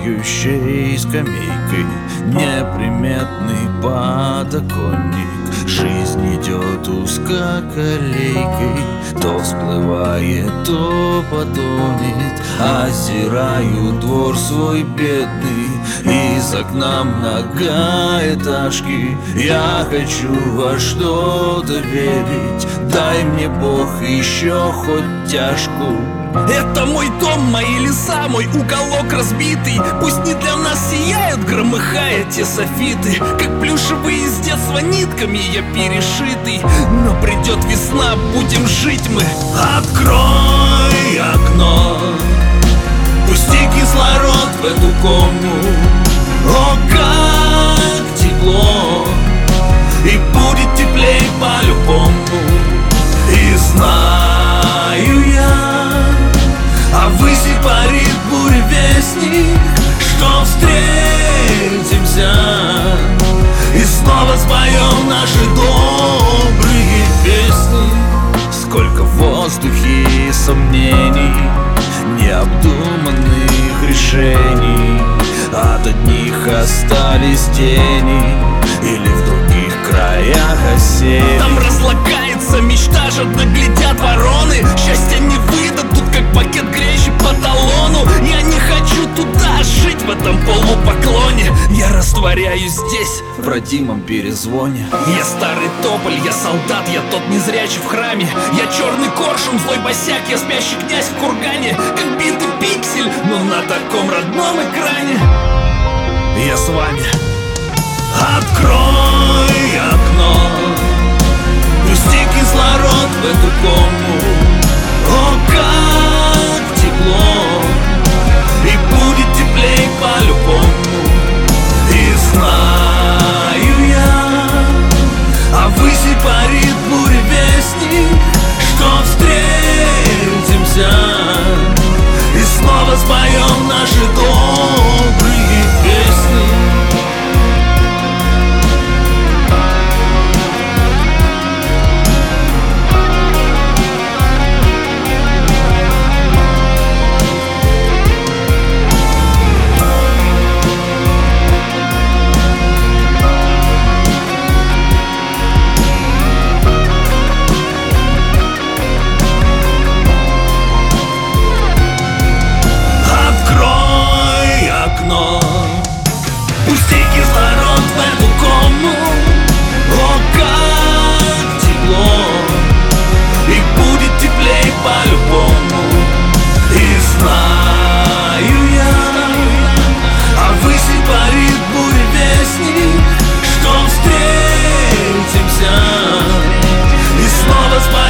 тлеющей скамейкой, неприметный подоконник. Жизнь идет узкоколейкой, то всплывает, то потонет. Озираю двор свой бедный, из окна многоэтажки. Я хочу во что-то верить, дай мне Бог еще хоть тяжку. Это мой дом, мои леса, мой уголок разбитый. Пусть не для нас сияют, громыхая те софиты. Как плюшевые из детства нитками я перешитый. Но придет весна, будем жить мы. Открой окно, пусти кислород в эту комнату. О, как тепло, и будет теплей по-любому. И знаю я, а ввыси парит буревестник, что встретимся и снова споем наши добрые песни. Сколько в воздухе сомнений, необдуманных решений. От одних остались тени, или в других краях осели. Там разлагается мечта, жадно глядят вороны. Счастья не выдадут, как пакет гречи по талону. Я не хочу туда жить, в этом полупоклоне. Я растворяюсь здесь, в родимом перезвоне. Я старый тополь, я солдат, я тот незрячий в храме. Я черный коршун, злой босяк, я спящий князь в кургане. Как битый пиксель, но на таком родном экране. Я с вами. Открой окно, пусти кислород в эту комнату. О, как тепло, и будет теплей по-любому. И знаю я, а ввыси парит буревестник, что встретимся и снова споем наши добрые песни. Пусти кислород в эту комнату. О, как тепло, и будет теплей по-любому. И знаю я, а ввыси парит буревестник, что встретимся и снова